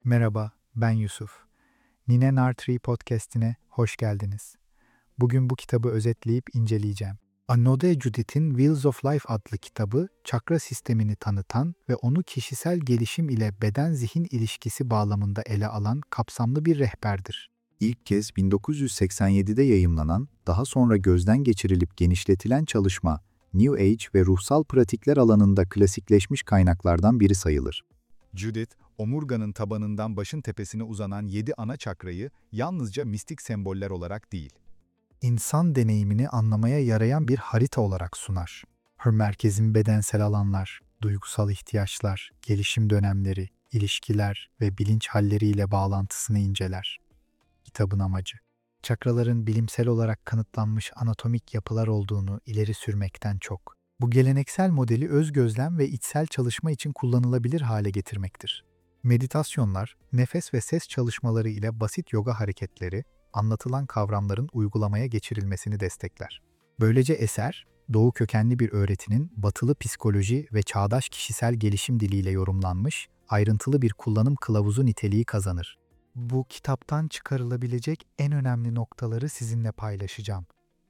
Merhaba, ben Yusuf. Nine Nartree podcast'ine hoş geldiniz. Bugün bu kitabı özetleyip inceleyeceğim. Anode Judith'in Wheels of Life adlı kitabı, çakra sistemini tanıtan ve onu kişisel gelişim ile beden-zihin ilişkisi bağlamında ele alan kapsamlı bir rehberdir. İlk kez 1987'de yayımlanan, daha sonra gözden geçirilip genişletilen çalışma, New Age ve ruhsal pratikler alanında klasikleşmiş kaynaklardan biri sayılır. Judith, omurganın tabanından başın tepesine uzanan 7 ana çakrayı yalnızca mistik semboller olarak değil, İnsan deneyimini anlamaya yarayan bir harita olarak sunar. Her merkezin bedensel alanlar, duygusal ihtiyaçlar, gelişim dönemleri, ilişkiler ve bilinç halleriyle bağlantısını inceler. Kitabın amacı, çakraların bilimsel olarak kanıtlanmış anatomik yapılar olduğunu ileri sürmekten çok, bu geleneksel modeli öz gözlem ve içsel çalışma için kullanılabilir hale getirmektir. Meditasyonlar, nefes ve ses çalışmaları ile basit yoga hareketleri, anlatılan kavramların uygulamaya geçirilmesini destekler. Böylece eser, Doğu kökenli bir öğretinin batılı psikoloji ve çağdaş kişisel gelişim diliyle yorumlanmış, ayrıntılı bir kullanım kılavuzu niteliği kazanır. Bu kitaptan çıkarılabilecek en önemli noktaları sizinle paylaşacağım.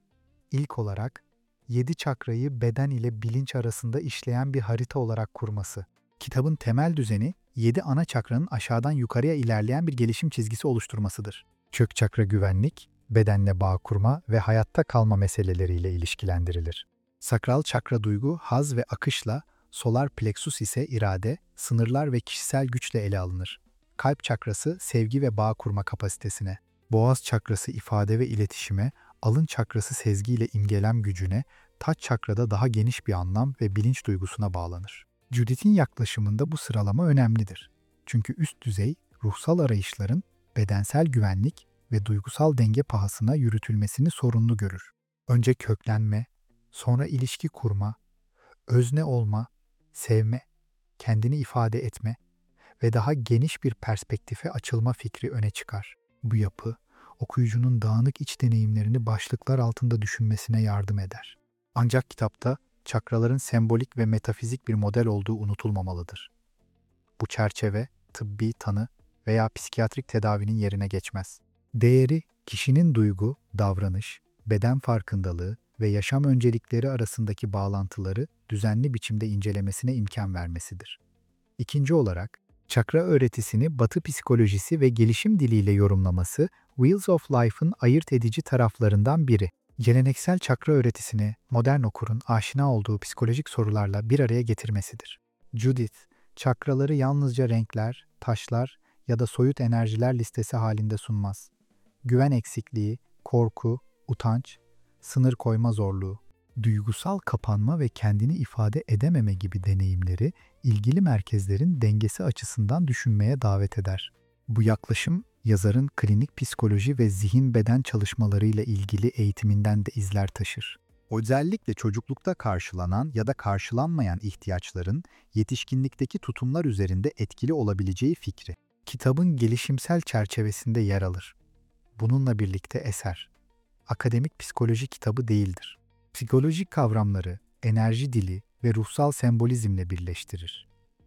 İlk olarak, 7 çakrayı beden ile bilinç arasında işleyen bir harita olarak kurması. Kitabın temel düzeni, 7 ana çakranın aşağıdan yukarıya ilerleyen bir gelişim çizgisi oluşturmasıdır. Kök çakra güvenlik, bedenle bağ kurma ve hayatta kalma meseleleriyle ilişkilendirilir. Sakral çakra duygu, haz ve akışla, solar plexus ise irade, sınırlar ve kişisel güçle ele alınır. Kalp çakrası sevgi ve bağ kurma kapasitesine, boğaz çakrası ifade ve iletişime, alın çakrası sezgi ile imgelem gücüne, taç çakrada daha geniş bir anlam ve bilinç duygusuna bağlanır. Judith'in yaklaşımında bu sıralama önemlidir. Çünkü üst düzey, ruhsal arayışların bedensel güvenlik ve duygusal denge pahasına yürütülmesini sorunlu görür. Önce köklenme, sonra ilişki kurma, özne olma, sevme, kendini ifade etme ve daha geniş bir perspektife açılma fikri öne çıkar. Bu yapı, okuyucunun dağınık iç deneyimlerini başlıklar altında düşünmesine yardım eder. Ancak kitapta çakraların sembolik ve metafizik bir model olduğu unutulmamalıdır. Bu çerçeve, tıbbi tanı veya psikiyatrik tedavinin yerine geçmez. Değeri, kişinin duygu, davranış, beden farkındalığı ve yaşam öncelikleri arasındaki bağlantıları düzenli biçimde incelemesine imkan vermesidir. İkinci olarak, çakra öğretisini Batı psikolojisi ve gelişim diliyle yorumlaması, Wheels of Life'ın ayırt edici taraflarından biri. Geleneksel çakra öğretisini modern okurun aşina olduğu psikolojik sorularla bir araya getirmesidir. Judith, çakraları yalnızca renkler, taşlar ya da soyut enerjiler listesi halinde sunmaz. Güven eksikliği, korku, utanç, sınır koyma zorluğu, duygusal kapanma ve kendini ifade edememe gibi deneyimleri ilgili merkezlerin dengesi açısından düşünmeye davet eder. Bu yaklaşım, yazarın klinik psikoloji ve zihin-beden çalışmalarıyla ilgili eğitiminden de izler taşır. Özellikle çocuklukta karşılanan ya da karşılanmayan ihtiyaçların yetişkinlikteki tutumlar üzerinde etkili olabileceği fikri. Kitabın gelişimsel çerçevesinde yer alır. Bununla birlikte eser, akademik psikoloji kitabı değildir. Psikolojik kavramları, enerji dili ve ruhsal sembolizmle birleştirir.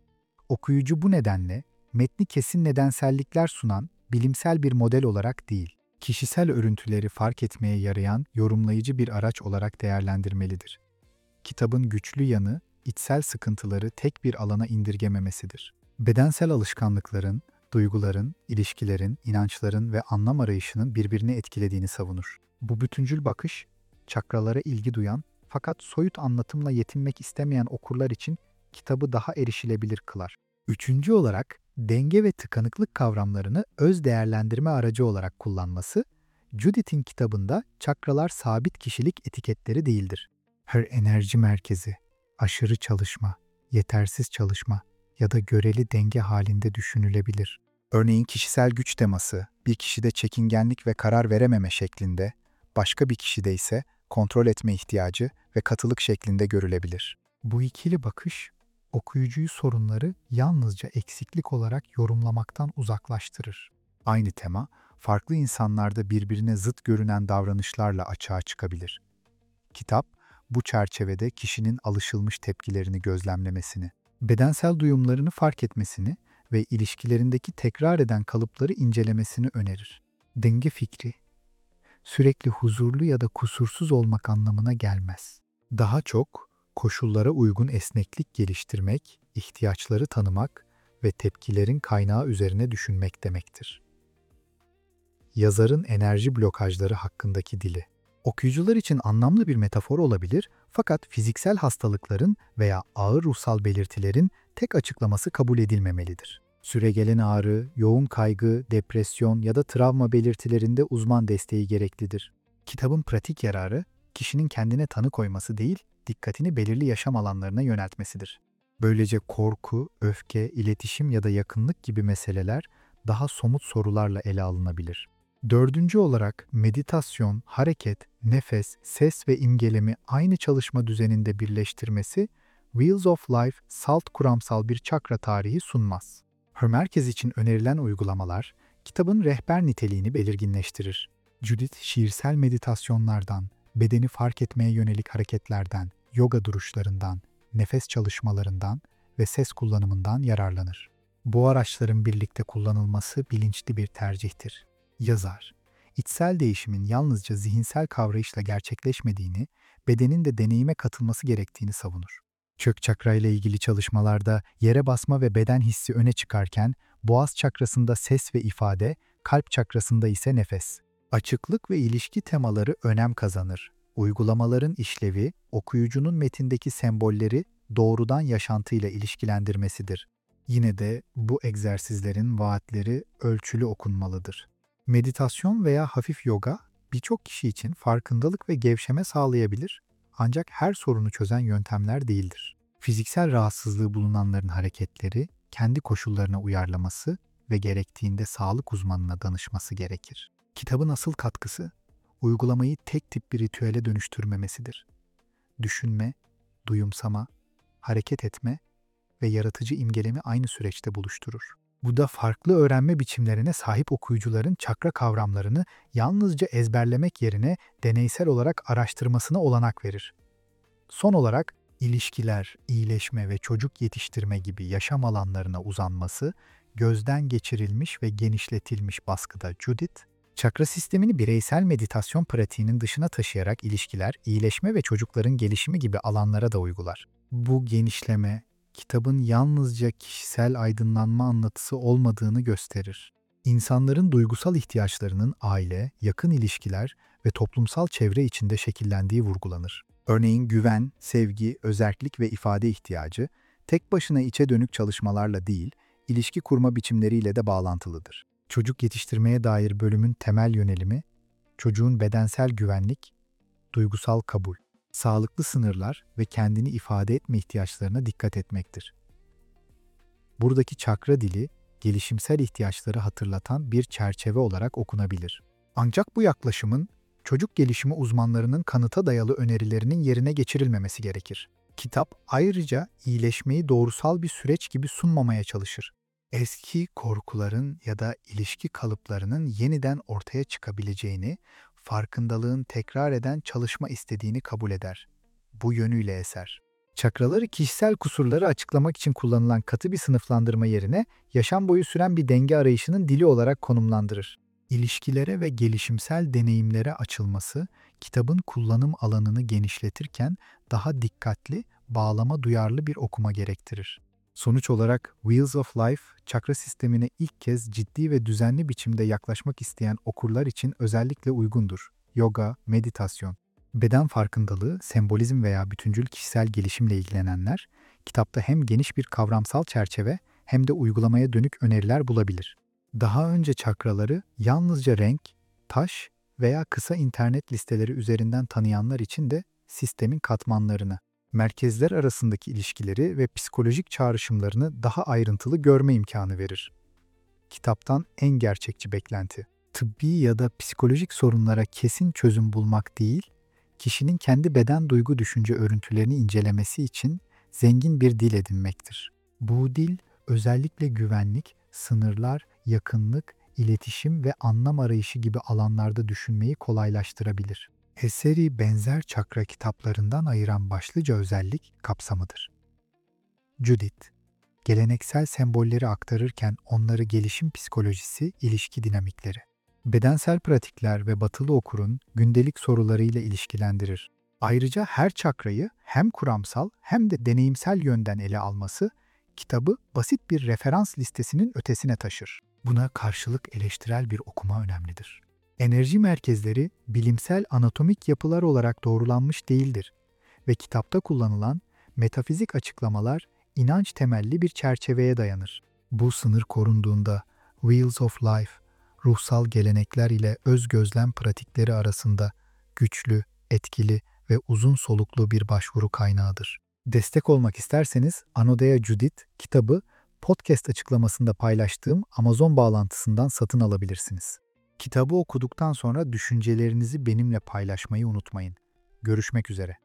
Okuyucu bu nedenle metni kesin nedensellikler sunan bilimsel bir model olarak değil, kişisel örüntüleri fark etmeye yarayan yorumlayıcı bir araç olarak değerlendirmelidir. Kitabın güçlü yanı, içsel sıkıntıları tek bir alana indirgememesidir. Bedensel alışkanlıkların, duyguların, ilişkilerin, inançların ve anlam arayışının birbirini etkilediğini savunur. Bu bütüncül bakış, çakralara ilgi duyan fakat soyut anlatımla yetinmek istemeyen okurlar için kitabı daha erişilebilir kılar. Üçüncü olarak, denge ve tıkanıklık kavramlarını öz değerlendirme aracı olarak kullanması, Judith'in kitabında çakralar sabit kişilik etiketleri değildir. Her enerji merkezi, aşırı çalışma, yetersiz çalışma ya da göreli denge halinde düşünülebilir. Örneğin kişisel güç teması, bir kişide çekingenlik ve karar verememe şeklinde, başka bir kişide ise kontrol etme ihtiyacı ve katılık şeklinde görülebilir. Bu ikili bakış, okuyucuyu sorunları yalnızca eksiklik olarak yorumlamaktan uzaklaştırır. Aynı tema, farklı insanlarda birbirine zıt görünen davranışlarla açığa çıkabilir. Kitap, bu çerçevede kişinin alışılmış tepkilerini gözlemlemesini, Bedensel duyumlarını fark etmesini ve ilişkilerindeki tekrar eden kalıpları incelemesini önerir. Denge fikri, sürekli huzurlu ya da kusursuz olmak anlamına gelmez. Daha çok koşullara uygun esneklik geliştirmek, ihtiyaçları tanımak ve tepkilerin kaynağı üzerine düşünmek demektir. Yazarın enerji blokajları hakkındaki dili. Okuyucular için anlamlı bir metafor olabilir, fakat fiziksel hastalıkların veya ağır ruhsal belirtilerin tek açıklaması kabul edilmemelidir. Süregelen ağrı, yoğun kaygı, depresyon ya da travma belirtilerinde uzman desteği gereklidir. Kitabın pratik yararı, kişinin kendine tanı koyması değil, dikkatini belirli yaşam alanlarına yöneltmesidir. Böylece korku, öfke, iletişim ya da yakınlık gibi meseleler daha somut sorularla ele alınabilir. Dördüncü olarak meditasyon, hareket, nefes, ses ve imgelemi aynı çalışma düzeninde birleştirmesi, Wheels of Life salt kuramsal bir çakra tarihi sunmaz. Hermerkez için önerilen uygulamalar, kitabın rehber niteliğini belirginleştirir. Judith, şiirsel meditasyonlardan, bedeni fark etmeye yönelik hareketlerden, yoga duruşlarından, nefes çalışmalarından ve ses kullanımından yararlanır. Bu araçların birlikte kullanılması bilinçli bir tercihtir. Yazar, içsel değişimin yalnızca zihinsel kavrayışla gerçekleşmediğini, bedenin de deneyime katılması gerektiğini savunur. Kök çakra ile ilgili çalışmalarda yere basma ve beden hissi öne çıkarken, boğaz çakrasında ses ve ifade, kalp çakrasında ise nefes. Açıklık ve ilişki temaları önem kazanır. Uygulamaların işlevi, okuyucunun metindeki sembolleri doğrudan yaşantıyla ilişkilendirmesidir. Yine de bu egzersizlerin vaatleri ölçülü okunmalıdır. Meditasyon veya hafif yoga birçok kişi için farkındalık ve gevşeme sağlayabilir, ancak her sorunu çözen yöntemler değildir. Fiziksel rahatsızlığı bulunanların hareketleri kendi koşullarına uyarlaması ve gerektiğinde sağlık uzmanına danışması gerekir. Kitabın asıl katkısı, uygulamayı tek tip bir ritüele dönüştürmemesidir. Düşünme, duyumsama, hareket etme ve yaratıcı imgelemi aynı süreçte buluşturur. Bu da farklı öğrenme biçimlerine sahip okuyucuların çakra kavramlarını yalnızca ezberlemek yerine deneysel olarak araştırmasına olanak verir. Son olarak, ilişkiler, iyileşme ve çocuk yetiştirme gibi yaşam alanlarına uzanması, gözden geçirilmiş ve genişletilmiş baskıda Judith, çakra sistemini bireysel meditasyon pratiğinin dışına taşıyarak ilişkiler, iyileşme ve çocukların gelişimi gibi alanlara da uygular. Bu genişleme, kitabın yalnızca kişisel aydınlanma anlatısı olmadığını gösterir. İnsanların duygusal ihtiyaçlarının aile, yakın ilişkiler ve toplumsal çevre içinde şekillendiği vurgulanır. Örneğin güven, sevgi, özerklik ve ifade ihtiyacı, tek başına içe dönük çalışmalarla değil, ilişki kurma biçimleriyle de bağlantılıdır. Çocuk yetiştirmeye dair bölümün temel yönelimi, çocuğun bedensel güvenlik, duygusal kabul, sağlıklı sınırlar ve kendini ifade etme ihtiyaçlarına dikkat etmektir. Buradaki çakra dili, gelişimsel ihtiyaçları hatırlatan bir çerçeve olarak okunabilir. Ancak bu yaklaşımın, çocuk gelişimi uzmanlarının kanıta dayalı önerilerinin yerine geçirilmemesi gerekir. Kitap ayrıca iyileşmeyi doğrusal bir süreç gibi sunmamaya çalışır. Eski korkuların ya da ilişki kalıplarının yeniden ortaya çıkabileceğini, farkındalığın tekrar eden çalışma istediğini kabul eder. Bu yönüyle eser. Çakraları kişisel kusurları açıklamak için kullanılan katı bir sınıflandırma yerine yaşam boyu süren bir denge arayışının dili olarak konumlandırır. İlişkilere ve gelişimsel deneyimlere açılması, kitabın kullanım alanını genişletirken daha dikkatli, bağlama duyarlı bir okuma gerektirir. Sonuç olarak Wheels of Life, çakra sistemine ilk kez ciddi ve düzenli biçimde yaklaşmak isteyen okurlar için özellikle uygundur. Yoga, meditasyon, beden farkındalığı, sembolizm veya bütüncül kişisel gelişimle ilgilenenler, kitapta hem geniş bir kavramsal çerçeve hem de uygulamaya dönük öneriler bulabilir. Daha önce çakraları yalnızca renk, taş veya kısa internet listeleri üzerinden tanıyanlar için de sistemin katmanlarını, merkezler arasındaki ilişkileri ve psikolojik çağrışımlarını daha ayrıntılı görme imkanı verir. Kitaptan en gerçekçi beklenti, tıbbi ya da psikolojik sorunlara kesin çözüm bulmak değil, kişinin kendi beden duygu düşünce örüntülerini incelemesi için zengin bir dil edinmektir. Bu dil özellikle güvenlik, sınırlar, yakınlık, iletişim ve anlam arayışı gibi alanlarda düşünmeyi kolaylaştırabilir. Eseri benzer çakra kitaplarından ayıran başlıca özellik kapsamıdır. Judith, geleneksel sembolleri aktarırken onları gelişim psikolojisi, ilişki dinamikleri, bedensel pratikler ve batılı okurun gündelik sorularıyla ilişkilendirir. Ayrıca her çakrayı hem kuramsal hem de deneyimsel yönden ele alması, kitabı basit bir referans listesinin ötesine taşır. Buna karşılık eleştirel bir okuma önemlidir. Enerji merkezleri bilimsel anatomik yapılar olarak doğrulanmış değildir ve kitapta kullanılan metafizik açıklamalar inanç temelli bir çerçeveye dayanır. Bu sınır korunduğunda Wheels of Life, ruhsal gelenekler ile öz gözlem pratikleri arasında güçlü, etkili ve uzun soluklu bir başvuru kaynağıdır. Destek olmak isterseniz Anodea Judith kitabı podcast açıklamasında paylaştığım Amazon bağlantısından satın alabilirsiniz. Kitabı okuduktan sonra düşüncelerinizi benimle paylaşmayı unutmayın. Görüşmek üzere.